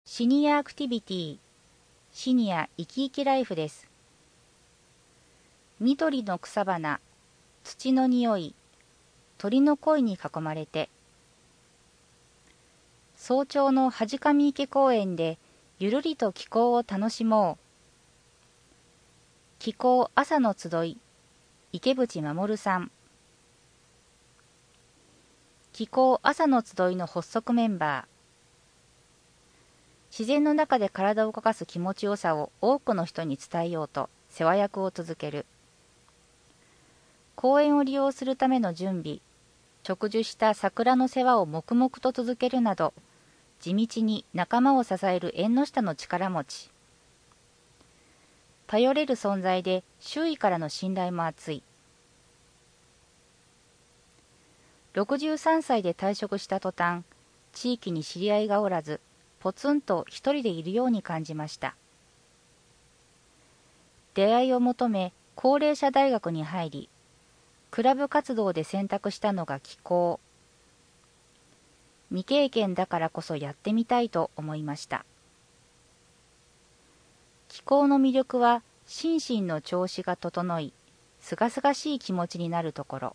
シニアアクティビティ、シニア生き生きライフです。緑の草花、土の匂い、鳥の声に囲まれて。早朝の恥上池公園でゆるりと気候を楽しもう。気候朝の集い、池淵守さん。気候朝の集いの発足メンバー。自然の中で体を動かす気持ちよさを多くの人に伝えようと世話役を続ける。公園を利用するための準備、植樹した桜の世話を黙々と続けるなど、地道に仲間を支える縁の下の力持ち。頼れる存在で周囲からの信頼も厚い。63歳で退職した途端、地域に知り合いがおらず、ポツンと一人でいるように感じました。出会いを求め、高齢者大学に入り、クラブ活動で選択したのが気候。未経験だからこそやってみたいと思いました。気候の魅力は心身の調子が整い、すがすがしい気持ちになるところ。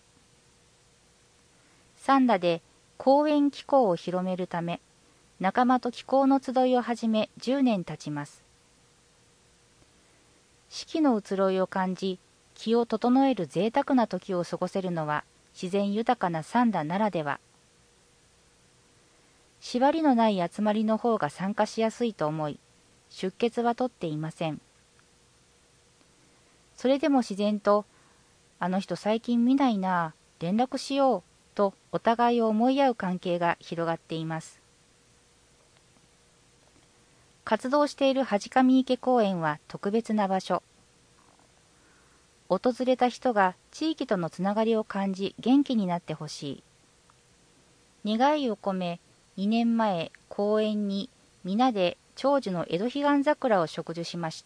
三田で公園気候を広めるため、仲間と気候の集いを始め10年経ちます。四季の移ろいを感じ、気を整える贅沢な時を過ごせるのは自然豊かな三田ならでは。縛りのない集まりの方が参加しやすいと思い、出欠は取っていません。それでも自然と、あの人最近見ないな、連絡しようとお互いを思い合う関係が広がっています。活動している恥上池公園は特別な場所。訪れた人が地域とのつながりを感じ元気になってほしい。願いを込め、2年前公園に皆で長寿の江戸彼岸桜を植樹しました。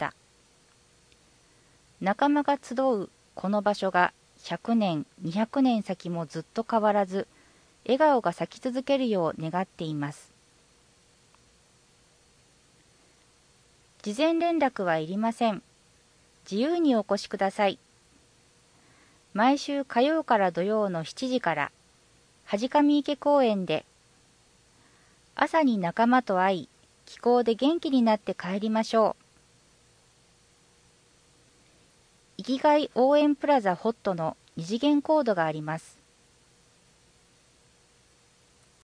仲間が集うこの場所が100年、200年先もずっと変わらず、笑顔が咲き続けるよう願っています。事前連絡はいりません。自由にお越しください。毎週火曜から土曜の7時から、恥上池公園で、朝に仲間と会い、気候で元気になって帰りましょう。生きがい応援プラザホットの二次元コードがあります。